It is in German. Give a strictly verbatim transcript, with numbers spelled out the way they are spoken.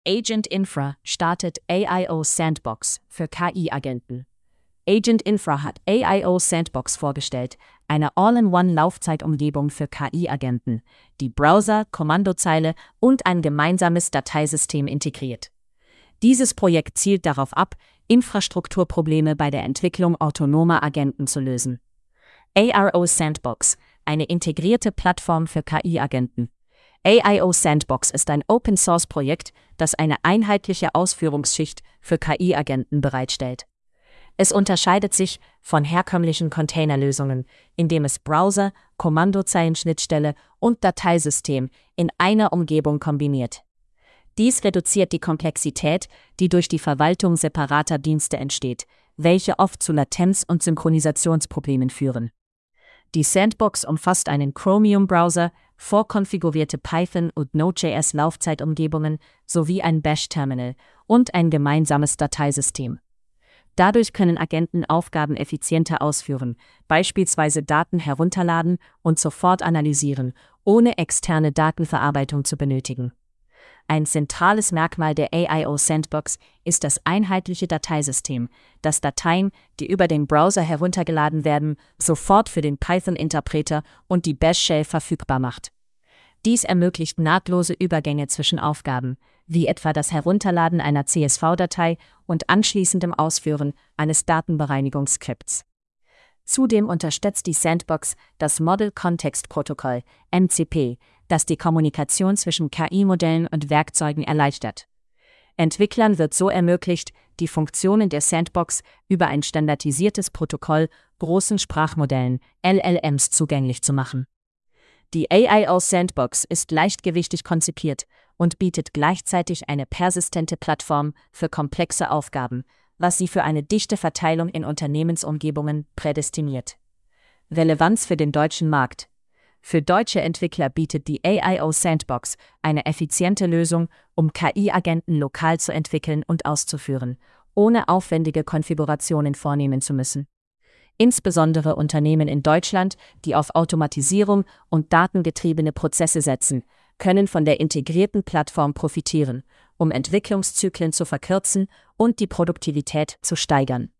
Agent Infra startet A I O Sandbox für K I-Agenten. Agent Infra hat A I O Sandbox vorgestellt, eine All-in-One-Laufzeitumgebung für K I-Agenten, die Browser, Kommandozeile und ein gemeinsames Dateisystem integriert. Dieses Projekt zielt darauf ab, Infrastrukturprobleme bei der Entwicklung autonomer Agenten zu lösen. A I O Sandbox, eine integrierte Plattform für K I-Agenten. A I O Sandbox ist ein Open-Source-Projekt, das eine einheitliche Ausführungsschicht für K I-Agenten bereitstellt. Es unterscheidet sich von herkömmlichen Containerlösungen, indem es Browser, Kommandozeilenschnittstelle und Dateisystem in einer Umgebung kombiniert. Dies reduziert die Komplexität, die durch die Verwaltung separater Dienste entsteht, welche oft zu Latenz- und Synchronisationsproblemen führen. Die Sandbox umfasst einen Chromium-Browser, vorkonfigurierte Python- und Node.js-Laufzeitumgebungen sowie ein Bash-Terminal und ein gemeinsames Dateisystem. Dadurch können Agenten Aufgaben effizienter ausführen, beispielsweise Daten herunterladen und sofort analysieren, ohne externe Datenverarbeitung zu benötigen. Ein zentrales Merkmal der A I O Sandbox ist das einheitliche Dateisystem, das Dateien, die über den Browser heruntergeladen werden, sofort für den Python-Interpreter und die Bash-Shell verfügbar macht. Dies ermöglicht nahtlose Übergänge zwischen Aufgaben, wie etwa das Herunterladen einer C S V-Datei und anschließendem Ausführen eines Datenbereinigungsskripts. Zudem unterstützt die Sandbox das Model Context Protocol, M C P, das die Kommunikation zwischen K I-Modellen und Werkzeugen erleichtert. Entwicklern wird so ermöglicht, die Funktionen der Sandbox über ein standardisiertes Protokoll großen Sprachmodellen, L L Ms, zugänglich zu machen. Die A I O Sandbox ist leichtgewichtig konzipiert und bietet gleichzeitig eine persistente Plattform für komplexe Aufgaben, was sie für eine dichte Verteilung in Unternehmensumgebungen prädestiniert. Relevanz für den deutschen Markt. Für deutsche Entwickler bietet die A I O Sandbox eine effiziente Lösung, um K I-Agenten lokal zu entwickeln und auszuführen, ohne aufwendige Konfigurationen vornehmen zu müssen. Insbesondere Unternehmen in Deutschland, die auf Automatisierung und datengetriebene Prozesse setzen, können von der integrierten Plattform profitieren, um Entwicklungszyklen zu verkürzen und die Produktivität zu steigern.